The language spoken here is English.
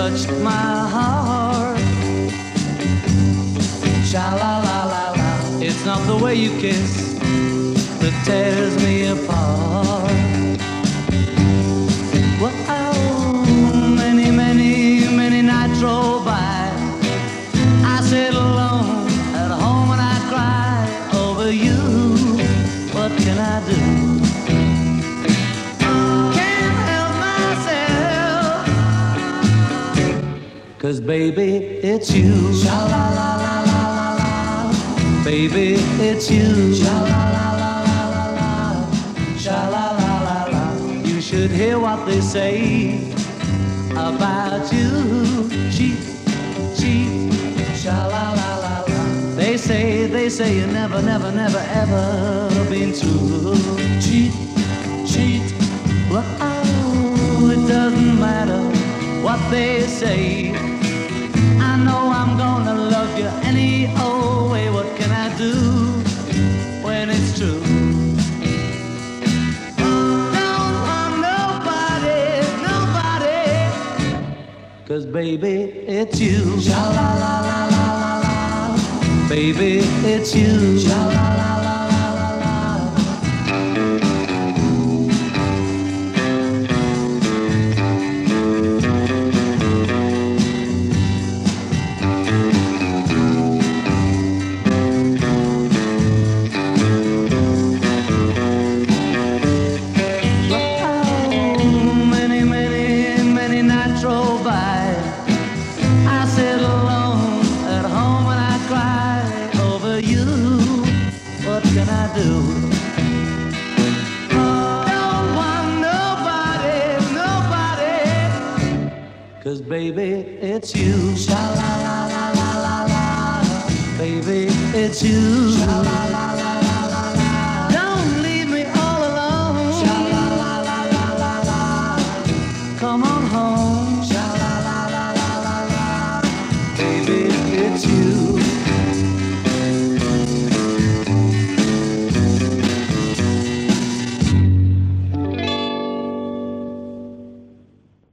touched my heart. Sha-la-la-la-la, it's not the way you kiss that tears me apart. Well, many, many, many nights roll by. I sit alone at home and I cry over you. What can I do? Can't help myself. 'Cause baby, it's you. Sha-la-la-la-la-la-la. Baby, it's you. Sha-la-la-la-la-la-la. Sha-la-la-la-la. You should hear what they say about you. Cheap, cheap, sha-la-la-la-la. They say you never, never, never, ever been true. Cheat, cheat. Well, oh, it doesn't matter what they say. I know I'm gonna love you any old way. What can I do when it's true? Don't want nobody, nobody. 'Cause baby, it's you. Sha-la-la-la-la-la-la. Baby, it's you. Sha-la-la-la-la-la-la. Many, many, many nights roll by. I sit alone at home and I cry over you. What can I do? Don't want nobody, nobody. 'Cause baby, it's you. Sha-la-la-la-la-la-la. Baby, it's you. Sha-la-la.